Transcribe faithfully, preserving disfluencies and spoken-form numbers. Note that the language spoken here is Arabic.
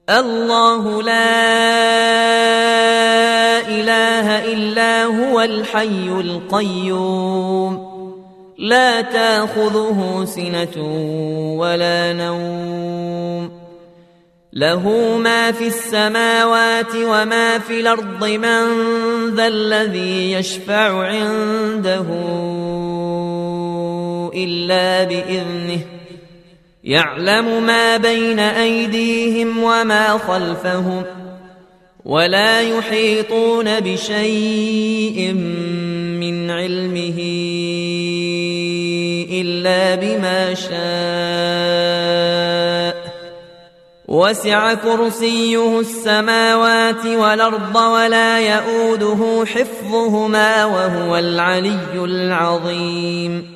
الله لا إله إلا هو الحي القيوم لا تأخذه سنة ولا نوم له ما في السماوات وما في الأرض من ذا الذي يشفع عنده إلا بإذنه يعلم ما بين أيديهم وما خلفهم ولا يحيطون بشيء من علمه إلا بما شاء وسع كرسيه السماوات والأرض ولا يؤوده حفظهما وهو العلي العظيم